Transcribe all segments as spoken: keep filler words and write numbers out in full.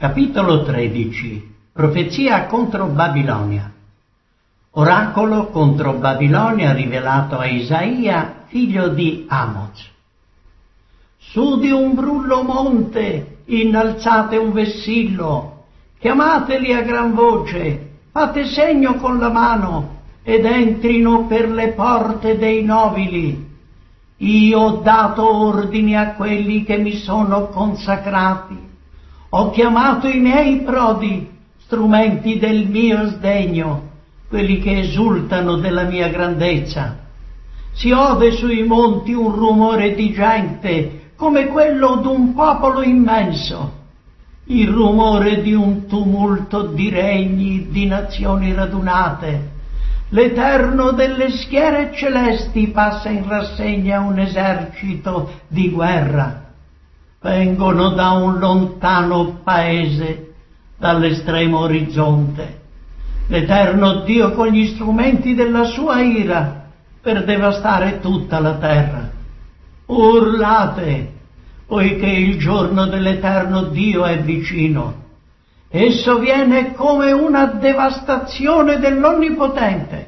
Capitolo tredici. Profezia contro Babilonia. Oracolo contro Babilonia rivelato a Isaia, figlio di Amoz. Su di un brullo monte innalzate un vessillo, chiamateli a gran voce, fate segno con la mano, ed entrino per le porte dei nobili. Io ho dato ordini a quelli che mi sono consacrati. Ho chiamato i miei prodi, strumenti del mio sdegno, quelli che esultano della mia grandezza. Si ode sui monti un rumore di gente, come quello d'un popolo immenso, il rumore di un tumulto di regni, di nazioni radunate. L'Eterno delle schiere celesti passa in rassegna un esercito di guerra. Vengono da un lontano paese, dall'estremo orizzonte. L'Eterno Dio con gli strumenti della sua ira per devastare tutta la terra. Urlate, poiché il giorno dell'Eterno Dio è vicino. Esso viene come una devastazione dell'Onnipotente.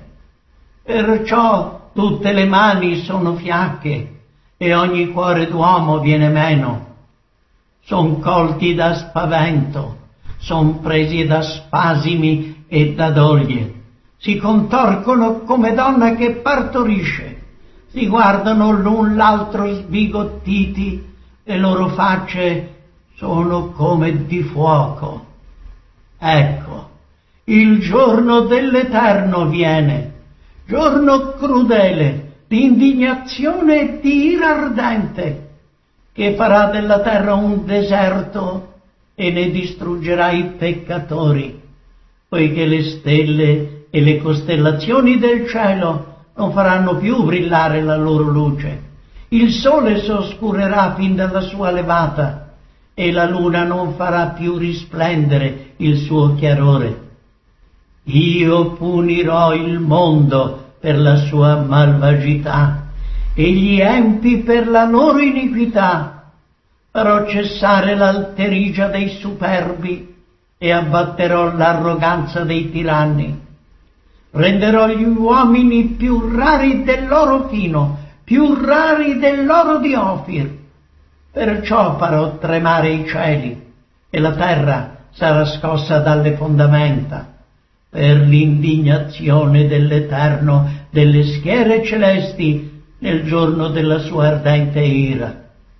Perciò tutte le mani sono fiacche e ogni cuore d'uomo viene meno. Son colti da spavento, son presi da spasimi e da doglie. Si contorcono come donna che partorisce. Si guardano l'un l'altro sbigottiti, le loro facce sono come di fuoco. Ecco, il giorno dell'Eterno viene, giorno crudele, di indignazione e di ira ardente, che farà della terra un deserto e ne distruggerà i peccatori, poiché le stelle e le costellazioni del cielo non faranno più brillare la loro luce. Il sole s'oscurerà fin dalla sua levata e la luna non farà più risplendere il suo chiarore. Io punirò il mondo per la sua malvagità e gli empi per la loro iniquità. Farò cessare l'alterigia dei superbi e abbatterò l'arroganza dei tiranni. Renderò gli uomini più rari dell'oro fino, più rari dell'oro di Ofir. Perciò farò tremare i cieli e la terra sarà scossa dalle fondamenta per l'indignazione dell'Eterno delle schiere celesti nel giorno della sua ardente ira.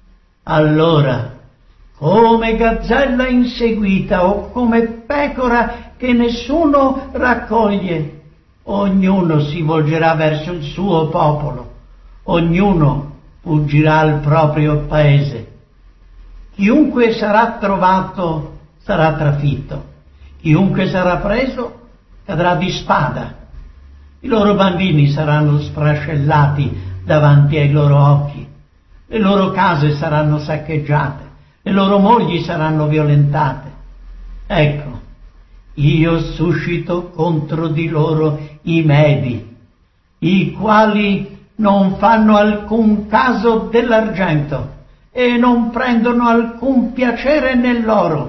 Allora, come gazzella inseguita o come pecora che nessuno raccoglie, ognuno si volgerà verso il suo popolo, ognuno fuggirà al proprio paese. Chiunque sarà trovato sarà trafitto, chiunque sarà preso cadrà di spada. I loro bambini saranno sfrascellati davanti ai loro occhi, le loro case saranno saccheggiate, le loro mogli saranno violentate. Ecco, io suscito contro di loro i Medi, i quali non fanno alcun caso dell'argento e non prendono alcun piacere nell'oro.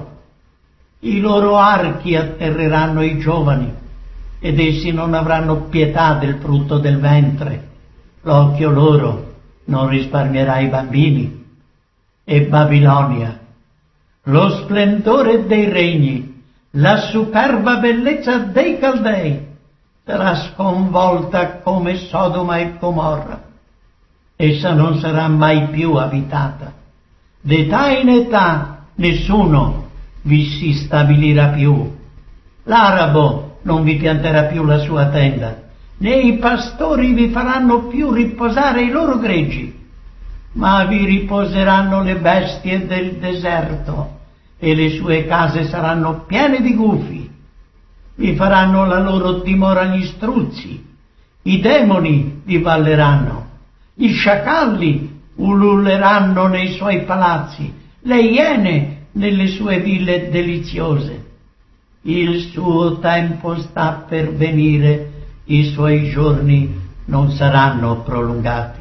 I loro archi atterreranno i giovani ed essi non avranno pietà del frutto del ventre. L'occhio loro non risparmierà i bambini. E Babilonia, lo splendore dei regni, la superba bellezza dei Caldei, sarà sconvolta come Sodoma e Gomorra. Essa non sarà mai più abitata. D'età in età nessuno vi si stabilirà più. L'arabo non vi pianterà più la sua tenda, né i pastori vi faranno più riposare i loro greggi, ma vi riposeranno le bestie del deserto e le sue case saranno piene di gufi. Vi faranno la loro dimora gli struzzi, i demoni vi balleranno, gli sciacalli ululeranno nei suoi palazzi, le iene nelle sue ville deliziose. Il suo tempo sta per venire, i suoi giorni non saranno prolungati.